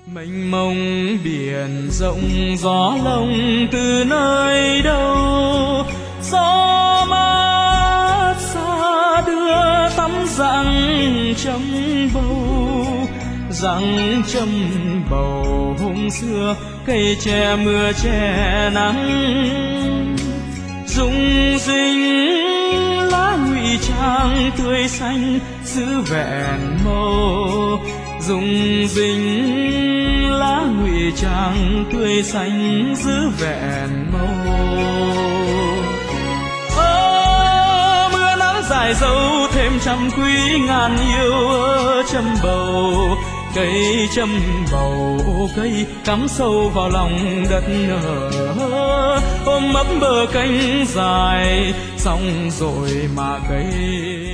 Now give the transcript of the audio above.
mênh mông biển rộng gió lồng từ nơi đâu, gió mát xa đưa tắm rặng châm bầu hôm xưa cây che mưa che nắng, rung rinh lá ngụy trang tươi xanh giữ vẹn màu, rung rinh lá ngụy trang tươi xanh giữ vẹn màu. Mưa nắng dài dâu thêm trăm quý ngàn yêu châm bầu, cây châm bầu cây cắm sâu vào lòng đất nở, ôm ấp bờ cánh dài xong rồi mà cây